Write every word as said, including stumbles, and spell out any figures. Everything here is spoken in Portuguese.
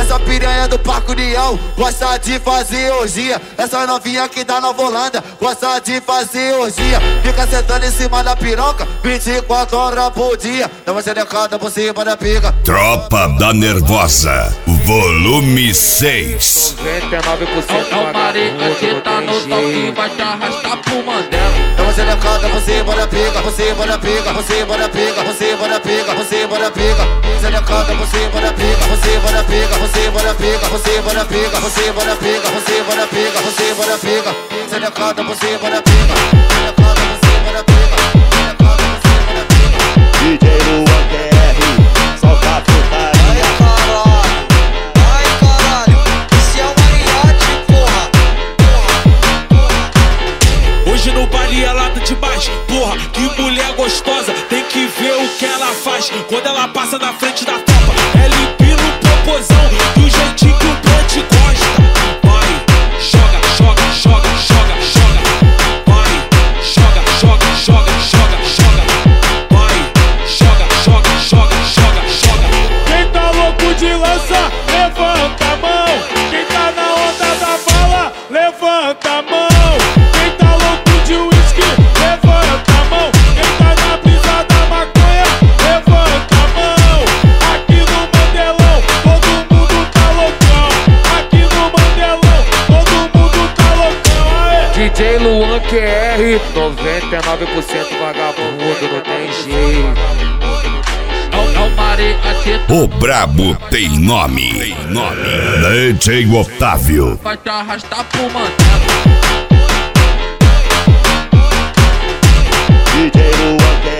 Essa piranha do Parque União gosta de fazer orgia. Essa novinha que tá na Holanda gosta de fazer orgia. Fica sentando em cima da piroca vinte e quatro horas por dia. Dá uma xerecada por cima da pica. Tropa da Nervosa, volume seis. noventa e nove por cento é o marica que tá no toque, vai te arrastar pro Mandela. Dá uma xerecada por cima da pica, por cima da pica, por cima da pica, por cima da pica, por cima da pica. Xerecada por cima da pica, por cima da pica, por cima da pica, por cima da pica, por cima da pica, por cima da pica, por cima da pica. Xerecada por cima da pica, xerecada por cima da pica, xerecada por cima da pica. D J Luan Q R, solta a putaria. Ai caralho, ai caralho, esse é o Mariotti, porra, porra, porra. Hoje no baile é lata de baixo, porra, que mulher gostosa. Tem que ver o que ela faz quando ela passa na frente da tropa. Ela empina o popozão do jeitinho que o Brant gosta. Vai, joga, joga, joga, joga, joga. Vai, joga, joga, joga, joga, joga. Vai, joga, joga, joga, joga, joga. Quem tá louco de lança, levanta a mão. Quem tá na onda da bala, levanta a mão. Quem tá louco de uísque, levanta a mão. Quem tá na brisa da maconha, levanta a mão. Aqui no Mandelão, todo mundo tá loucão. Aqui no Mandelão, todo mundo tá loucão. Aê. D J Luan Q R, noventa e nove por cento vagabundo, não tem jeito. É o marica que tá O brabo tem nome. Tem nome. D J Otávio. vai te arrastar pro Mandela. D J Luan Q